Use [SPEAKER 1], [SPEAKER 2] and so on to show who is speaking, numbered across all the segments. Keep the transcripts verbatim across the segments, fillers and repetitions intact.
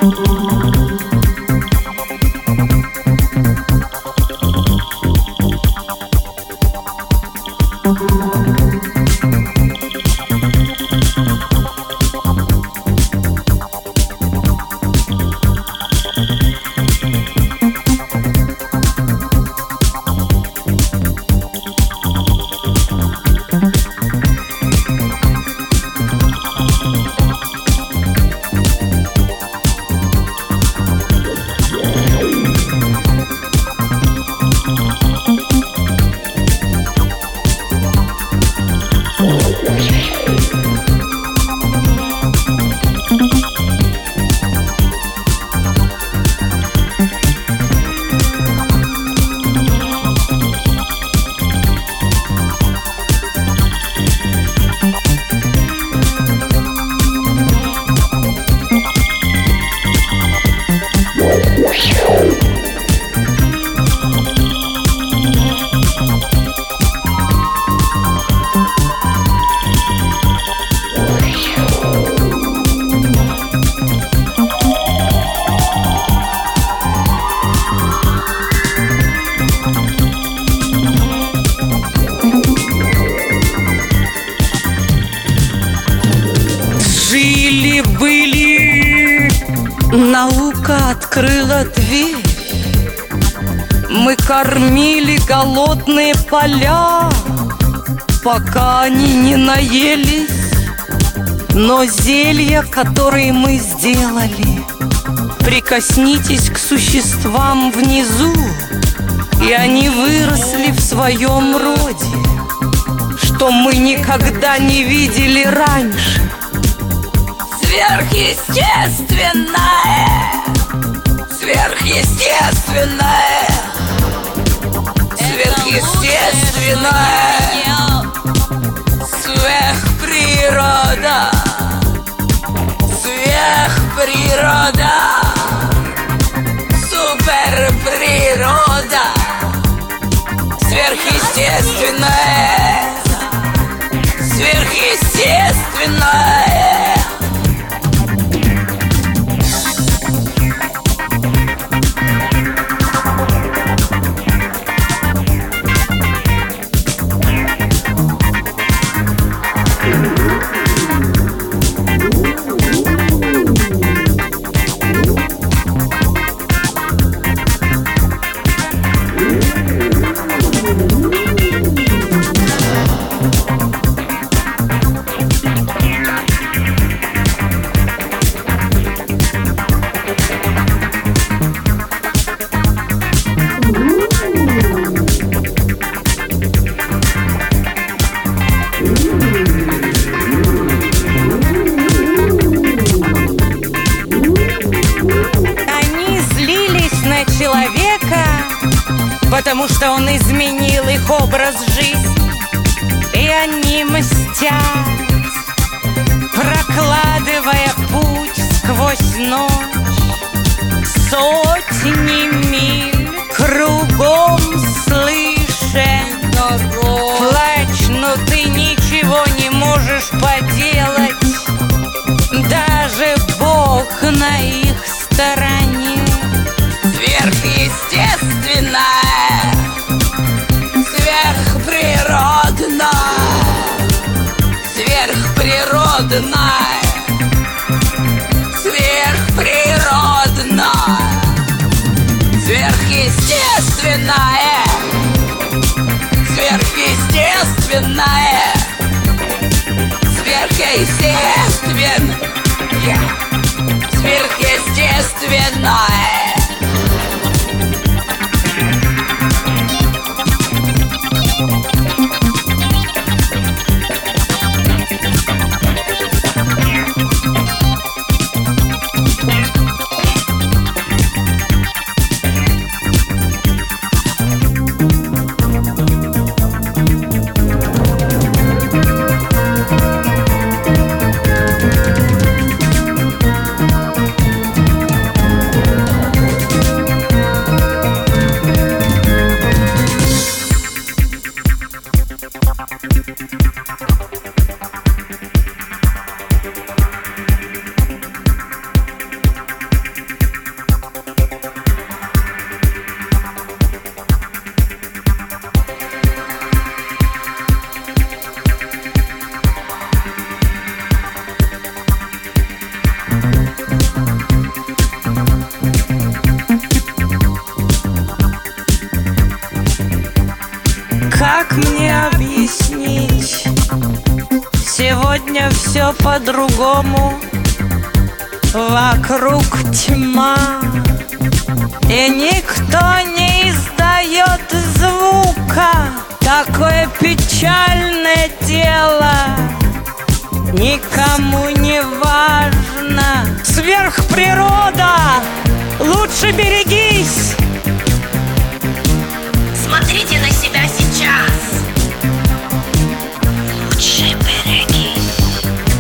[SPEAKER 1] Жили-были, наука открыла дверь. Мы кормили голодные поля, пока они не наелись. Но зелья, которые мы сделали, прикоснитесь к существам внизу, и они выросли в своем роде, что мы никогда не видели раньше.
[SPEAKER 2] Сверхъестественное, сверхъестественное, сверхъестественное, сверхприрода, сверхприрода, суперприрода, сверхъестественное, сверхъестественное.
[SPEAKER 1] Потому что он изменил их образ жизни, и они мстят, прокладывая путь сквозь ночь. Сотни миль кругом слышен плач, но ты ничего не можешь поделать. Даже Бог на их стороне.
[SPEAKER 2] Сверхъестественное, сверхприродное, сверхприродное, сверхприродное, сверхъестественное, сверхъестественное, сверхъестественное, сверхъестественное.
[SPEAKER 1] Сегодня все по-другому. Вокруг тьма, и никто не издает звука. Такое печальное дело никому не важно. Сверхприрода, лучше берегись.
[SPEAKER 3] Смотрите на себя сейчас. Лучше берегись.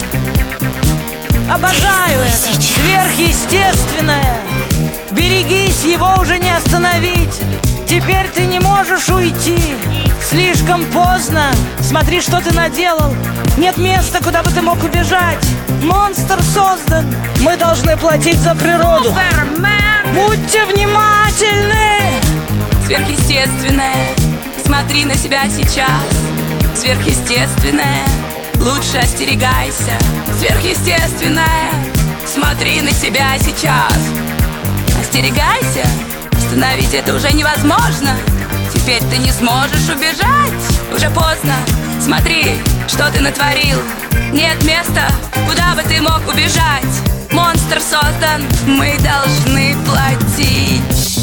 [SPEAKER 1] Обожаю это. Сверхъестественное. Берегись, его уже не остановить. Теперь ты не можешь уйти. Слишком поздно. Смотри, что ты наделал. Нет места, куда бы ты мог убежать. Монстр создан. Мы должны платить за природу.
[SPEAKER 2] Супермен!
[SPEAKER 1] Будьте внимательны.
[SPEAKER 2] Сверхъестественное, смотри на себя сейчас. Сверхъестественное, лучше остерегайся. Сверхъестественное, смотри на себя сейчас. Остерегайся, остановить это уже невозможно. Теперь ты не сможешь убежать. Уже поздно, смотри, что ты натворил. Нет места, куда бы ты мог убежать. Монстр создан, мы должны платить.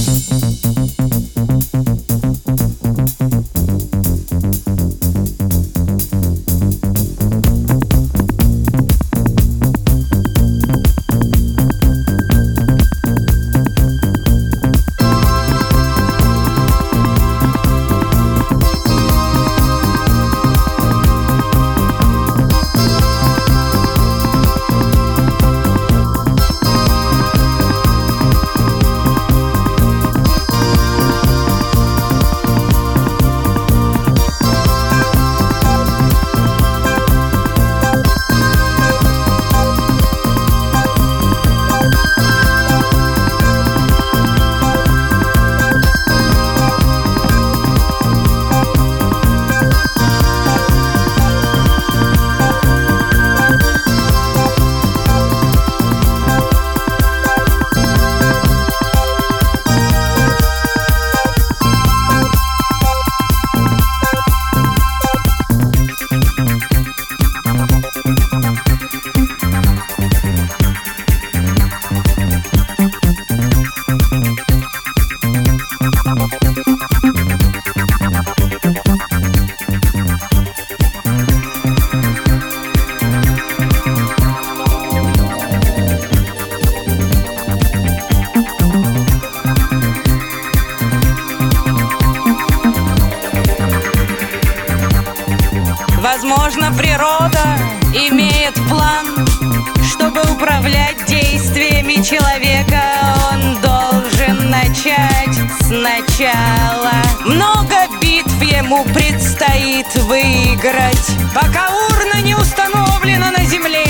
[SPEAKER 1] Возможно, природа имеет план, чтобы управлять действиями человека. Он должен начать сначала. Много битв ему предстоит выиграть, пока урна не установлена на земле,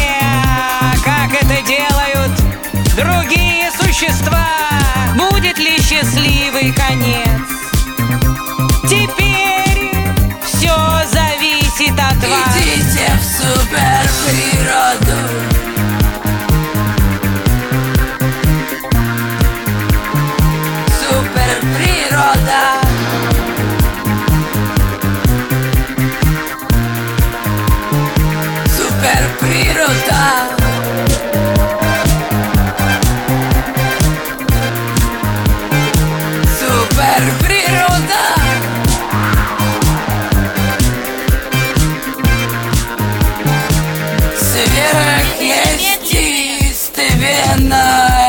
[SPEAKER 1] как это делают другие существа. Будет ли счастливый конец? Теперь все зависит от вас.
[SPEAKER 2] Идите в суперприроду. Суперприрода. Суперприрода. Суперприрода. Сверхъестественное.